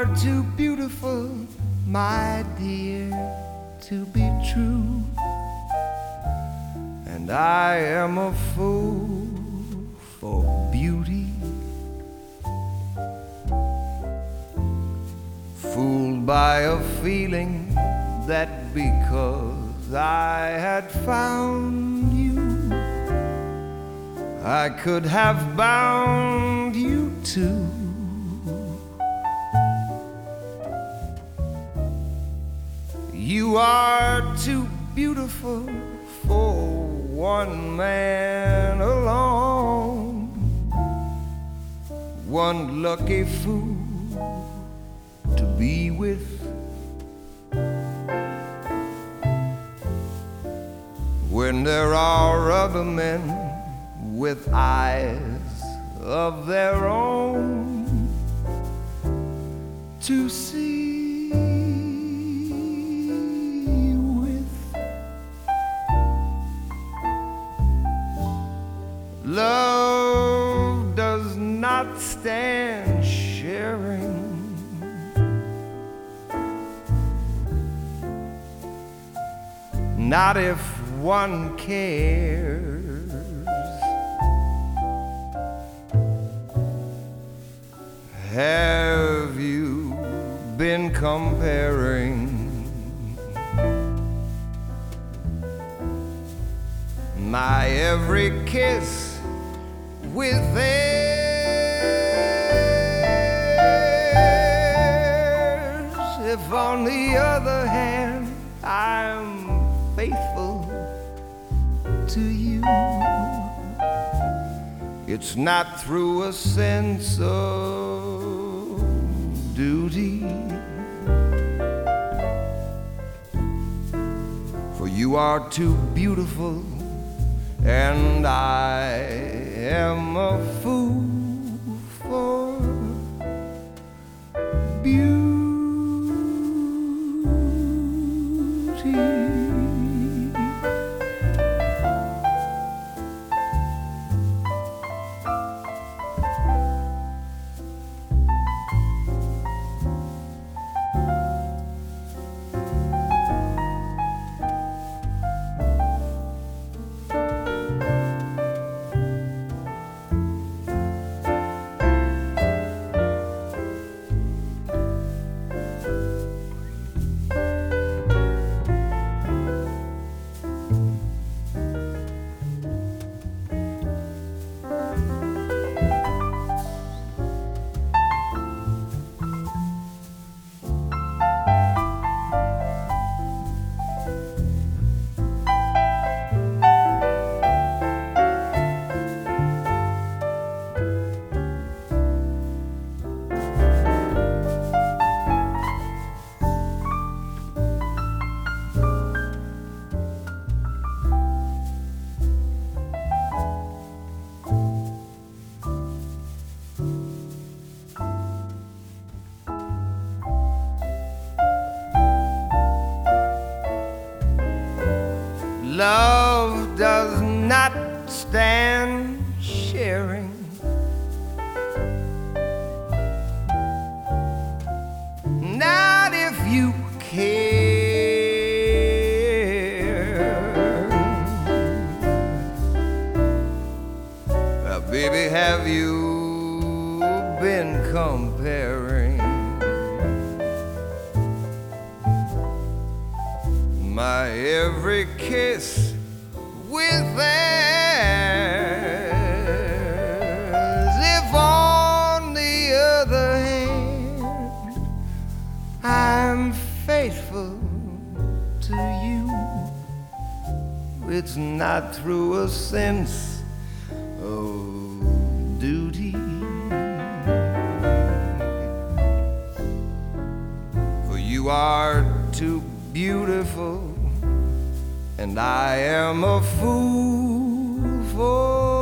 too beautiful, my dear, to be true. And I am a fool for beauty, fooled by a feeling that because I had found you, I could have bound you too. You are too beautiful for one man alone, one lucky fool to be with. When there are other men with eyes of their own to see with. Love does not stand sharing, not if one cares. Have you been comparing my every kiss with theirs? If on the other hand I'm faithful to you, it's not through a sense of duty, for you are too beautiful and I am a fool for beauty. Love does not stand sharing, not if you care. Baby, have you been comparing my every kiss with theirs? If on the other hand I'm faithful to you, it's not through a sense of duty, for you are too beautiful and I am a fool for